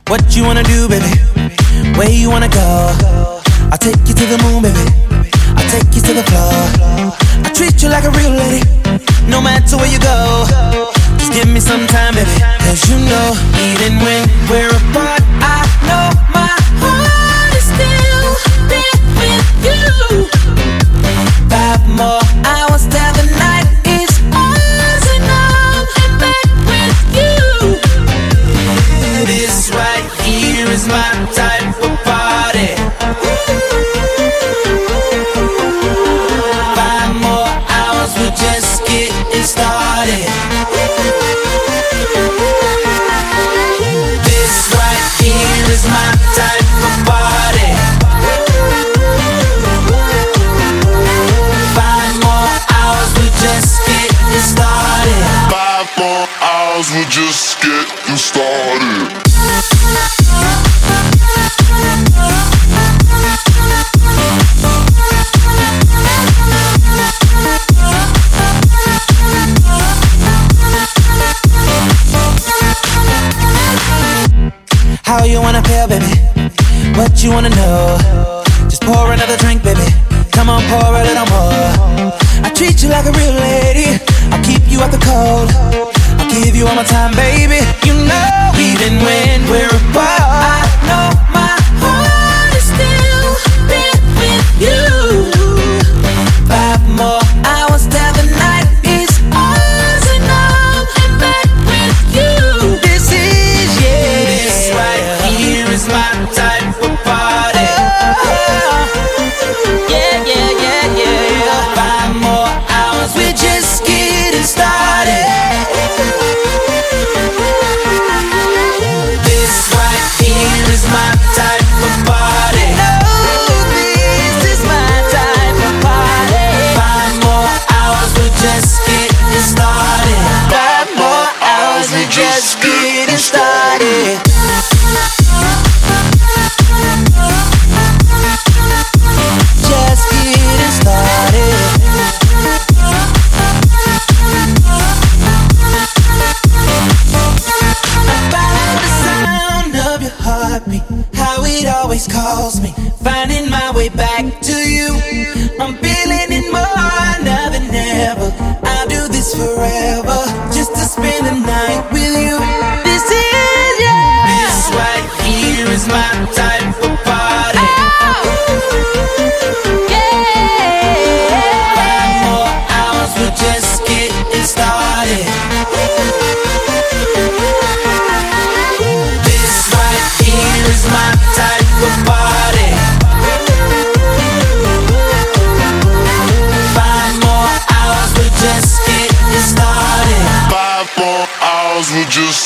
What you wanna do, baby? Where you wanna go? I'll take you to the moon, baby. I'll take you to the floor. I treat you like a real lady, no matter where you go. Just give me some time, baby. Cause you know, even when we're apart, I know my heart is still there with you. 5 more hours till the night is ours, and I'm back with you. This right here is my type of party. 5 more hours, we're just getting started. This right here is my type of party. 5 more hours, we're just getting started. 5 more hours, we're just getting started. How you wanna feel, baby? What you wanna know? Just pour another drink, baby. Come on, pour a little more. I treat you like a real lady. I'll keep you out the cold. I'll give you all my time, baby. You know, even when we're apart, I know my heart is still there with you. 5 more hours till the night is ours, and I'm back with you. This is, yeah, this right here is my type of party. Yeah, yeah, yeah, yeah. 5 more hours, we're just getting started. This right here is my type of party. No, this is my type of party. 5 more hours, we're just getting started. 5 more hours, we're just getting started. Just getting started. I follow the sound of your heartbeat, how it always calls me, finding my way back to you. I'm feeling it more now than ever. I'll do this forever, just to spend the night with you. This is, yeah, this right here is my type of party. Yeah. 5 more hours, we're just getting started. This right here is my type of party. 5 more hours, we're just getting started. 5 more hours, we're just